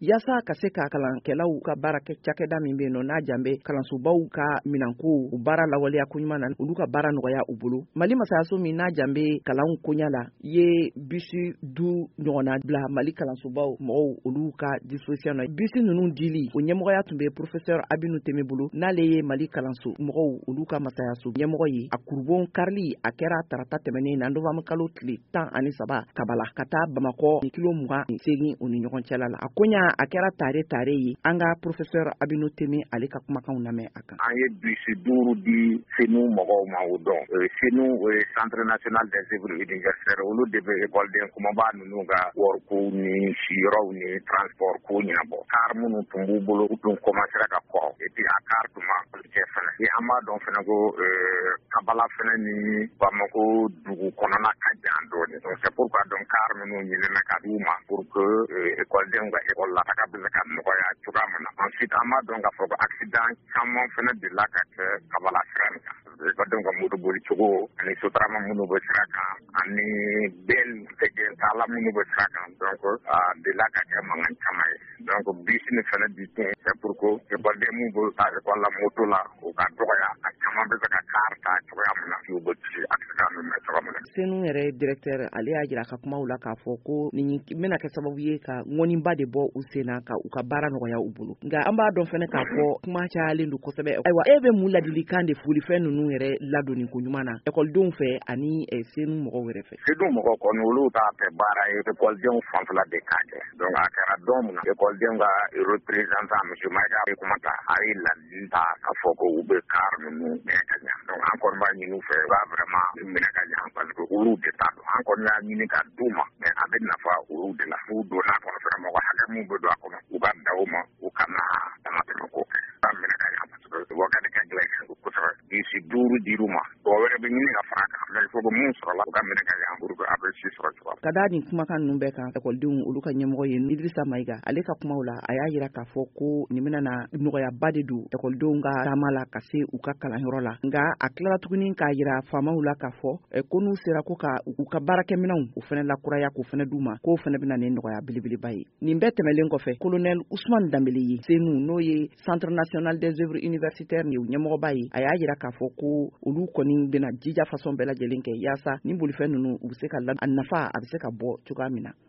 yasa ka se ka kalankɛlaw ka baara kɛ cakɛda min bɛ yen nɔ n'a janbe kalansobaw ka minanko u baara lawaleya ko ɲuman na olu ka baara nɔgɔya u bolo Mali masayaso min n'a janbe kalanw koɲa la ye bisi du ɲɔgɔnna bila Mali kalansobaw mɔgɔw olu ka disposition na bisi ninnu dili o ɲɛmɔgɔya tun bɛ professeur Abinu Teme bolo n'ale ye Mali kalanso mɔgɔw olu ka masayaso ɲɛmɔgɔ ye a kurubon karili a kɛra tarata tɛmɛnen na novembre kalo tile 13 kabala ka taa Bamakɔ ni kilo 28 u ni ɲɔgɔn cɛla la a koɲa a kɛra tare ye an ka professeur Abinu Teme ale ka kumakanw lamɛn a kan. An ye bisi 5 di senu mɔgɔw ma o dɔn senu o ye centre national des œuvres universitaires olu de bɛ écoleden kumaba ninnu ka wɔriko ni siyɔrɔw ni transport ko ɲɛnabɔ car minnu tun b'u bolo u tun commencera ka kɔrɔ et puis a car tun ma cɛ fɛnɛ ni an b'a dɔn fɛnɛ ko Kabala fɛnɛ ni Bamako dugu kɔnɔna ka jan dɔɔni donc c'est pourquoi donc car minnu ɲinina ka d'u ma pour que écoldenw ka école la taga bɛ se ka nɔgɔya cogoya min na ensuite an b'a dɔn k'a fɔ ko accident caman fɛnɛ delila ka kɛ Kabala sira nin kan écoldenw ka moto boli cogo ani sotarama minnu bɛ sira kan ani bɛn taala minnu bɛ sira kan donc delila ka kɛ mankan caman ye donc bisi ni fɛnɛ di tun c'est pour que écolden minnu bɛ taa école la moto la o ka dɔgɔya a caman bɛ se ka car ta cogoya min na u bɛ kisi accident min bɛ cogoya min na. Senu yɛrɛ directeur ale y'a jira ka kumaw la k'a fɔ ko nin bɛna kɛ sababu ye ka ŋɔniba de bɔ u sen na ka u ka baara nɔgɔya u bolo nka an b'a dɔn fɛnɛ k'a fɔ kuma cayalen don kosɛbɛ ayiwa e bɛ mun ladilikan de foli fɛn ninnu yɛrɛ ladonni ko ɲuman na écoledenw fɛ ani senu mɔgɔw yɛrɛ fɛ. Senu mɔgɔw kɔni olu t'a fɛ baara ye écoledenw fanfɛla de k'a kɛ donc a kɛra don min na écoledenw ka représentant monsieur Maïga bɛ kuma ta a ye ladili ta k'a fɔ ko u bɛ car ninnu minɛ ka ɲa donc an kɔni b'a ɲini u fɛ u ka vraiment minɛ ka ɲa parce que olu de t'a dɔn an kɔni y'a ɲini ka d'u ma mais a bɛ nafa olu de la n'u donna a kɔnɔ fɛnɛ mɔgɔ hakɛ min bɛ don a kɔnɔ u ka da o ma u kana damatɛmɛ ko kɛ u ka minɛ ka ɲa parce que wakati ka gɛlɛn kosɛbɛ bisi 5 dir'u ma dɔw wɛrɛ bɛ ɲini ka fara kan mais il faut que mun sɔrɔla u ka minɛ ka ɲa pour que a bɛ si sɔrɔ cogoya. Ka da nin kumakan ninnu bɛɛ kan écoledenw olu ka ɲɛmɔgɔ ye Idrissa Maïga ale ka kumaw la a y'a jira k'a fɔ ko nin bɛna na nɔgɔyaba de don écoledenw ka taama la ka se u ka kalanyɔrɔ la nka a tilala tuguni k'a jira faamaw la k'a fɔ ko n'u sera ko ka u ka baarakɛminɛnw u fɛnɛ lakuraya k'o fɛnɛ d'u ma k'o fɛnɛ bɛna nin nɔgɔya belebeleba ye nin bɛɛ tɛmɛlen kɔfɛ colonel Ousmane Dambele ye senu n'o ye centre national des œuvres universitaires ni ɲɛmɔgɔba ye a y'a jira k'a fɔ ko olu kɔni bɛna jija façon bɛɛ lajɛlen kɛ yaasa nin bolifɛn ninnu u bɛ se ka a nafa a bɛ se ka bɔ cogoya min na.